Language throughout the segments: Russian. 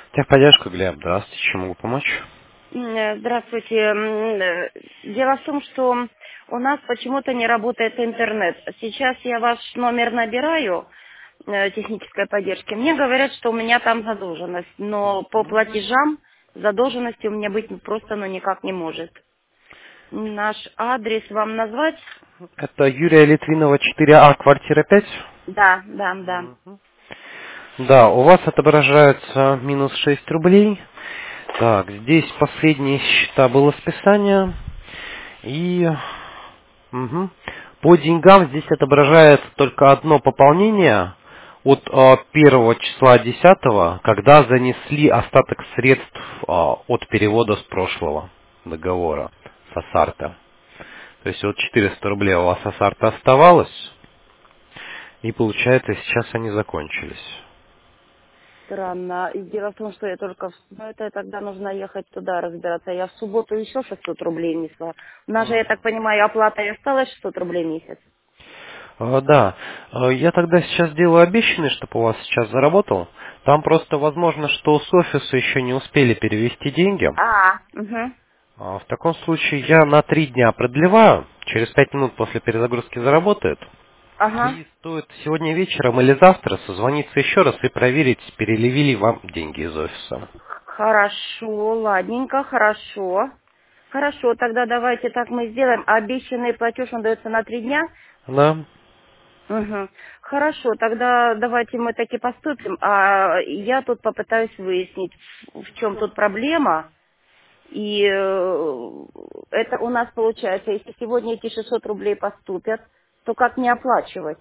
Техподдержка, Глеб, здравствуйте, чем могу помочь? Здравствуйте. Дело в том, что у нас почему-то не работает интернет. Сейчас я ваш номер набираю технической поддержки. Мне говорят, что у меня там задолженность, но по платежам задолженности у меня быть просто никак не может. Наш адрес вам назвать? Это Юрия Литвинова, 4А, квартира 5. Да, да, да. Да, у вас отображается минус 6 рублей. Так, здесь последние счета было списание. И по деньгам здесь отображается только одно пополнение от 1 числа 10, когда занесли остаток средств от перевода с прошлого договора с Асарта. То есть вот 400 рублей у вас Асарта оставалось, и получается сейчас они закончились. Странно. И дело в том, что я только... Ну, это тогда нужно ехать туда разбираться. Я в субботу еще 600 рублей внесла. У нас же, я так понимаю, оплата и осталась 600 рублей в месяц. Да, я тогда сейчас делаю обещанный, чтобы у вас сейчас заработал. Там просто возможно, что с офиса еще не успели перевести деньги. Угу. В таком случае я на 3 дня продлеваю. Через 5 минут после перезагрузки заработает. Ага. И стоит сегодня вечером или завтра созвониться еще раз и проверить, перелили вам деньги из офиса. Хорошо, ладненько, хорошо. Хорошо, тогда давайте так мы сделаем. Обещанный платеж, он дается на 3 дня? Да. Угу. Хорошо, тогда давайте мы таки поступим. А я тут попытаюсь выяснить, в чем тут проблема. И это у нас получается, если сегодня эти 600 рублей поступят, то как не оплачивать?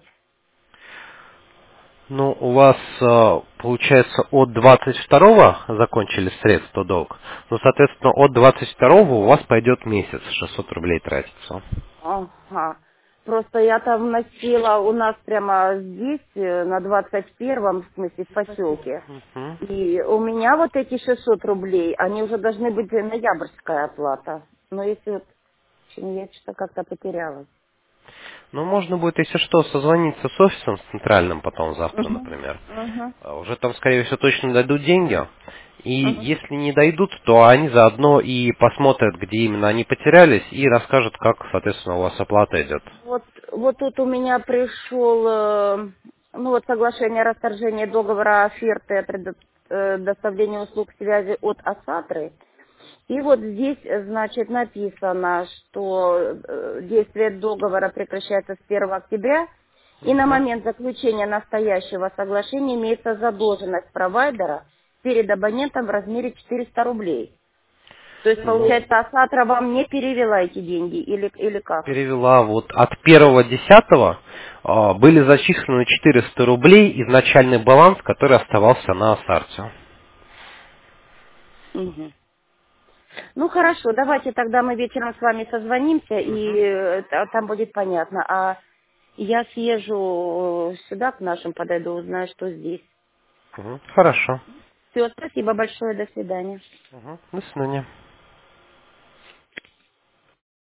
Ну, у вас, получается, от 22-го закончились средства долг. Ну, соответственно, от 22-го у вас пойдет месяц, 600 рублей тратится. Ага. Просто я там вносила у нас прямо здесь, на 21-м, в смысле, в поселке. Мгм. И у меня вот эти 600 рублей, они уже должны быть ноябрьская оплата. Но если вот, в общем, я что-то как-то потерялась. Ну, можно будет, если что, созвониться с офисом, с центральным потом завтра, Угу. например. Угу. Уже там, скорее всего, точно дойдут деньги. И Угу. если не дойдут, то они заодно и посмотрят, где именно они потерялись, и расскажут, как, соответственно, у вас оплата идет. Вот тут у меня пришел, ну вот соглашение о расторжении договора оферты о предоставлении услуг связи от Асатры. И вот здесь, значит, написано, что действие договора прекращается с 1 октября, и на Мгм. момент заключения настоящего соглашения имеется задолженность провайдера перед абонентом в размере 400 рублей. То есть, Ну, получается, Асатра вам не перевела эти деньги или как? перевела вот от 1.10 были зачислены 400 рублей изначальный баланс, который оставался на Асарте. Мгм. Ну хорошо, давайте тогда мы вечером с вами созвонимся, и Мгм. там будет понятно. А я съезжу сюда к нашим, подойду, узнаю, что здесь. Мгм. Хорошо. Все, спасибо большое, до свидания. Мгм. До свидания.